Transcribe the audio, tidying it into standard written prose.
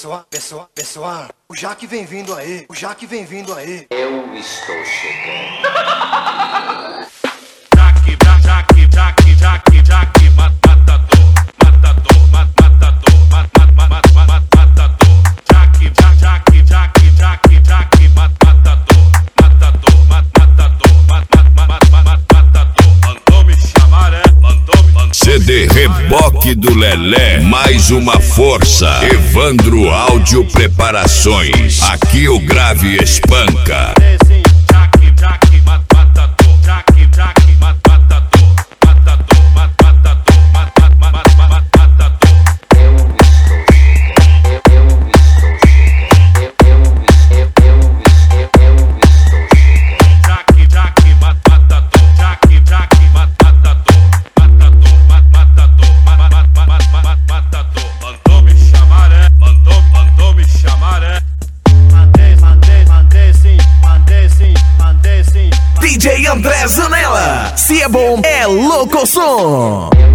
pessoal, o Jaque vem vindo aí, Eu estou chegando. Jaque, matador, matador, Jaque, matador, mandou me chamar, CD Reboque do Lelé, mais uma força. Evandro Áudio Preparações, aqui o grave espanca. DJ André Zanella, se é bom, é louco som.